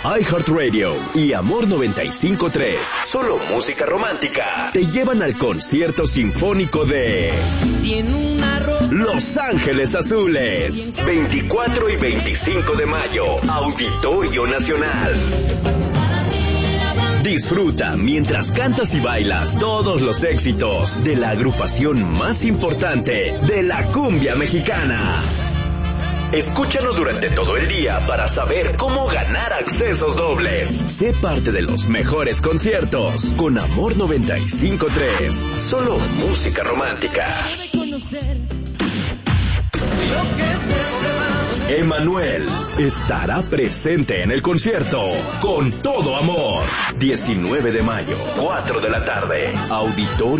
iHeartRadio y Amor 95.3, solo música romántica, te llevan al concierto sinfónico de Los Ángeles Azules, 24 y 25 de mayo, Auditorio Nacional. Disfruta mientras cantas y bailas todos los éxitos de la agrupación más importante de la cumbia mexicana. Escúchanos durante todo el día para saber cómo ganar accesos dobles. Sé parte de los mejores conciertos con Amor 95.3. Solo música romántica. Emanuel estará presente en el concierto Con Todo Amor. 19 de mayo, 4 de la tarde. Auditorio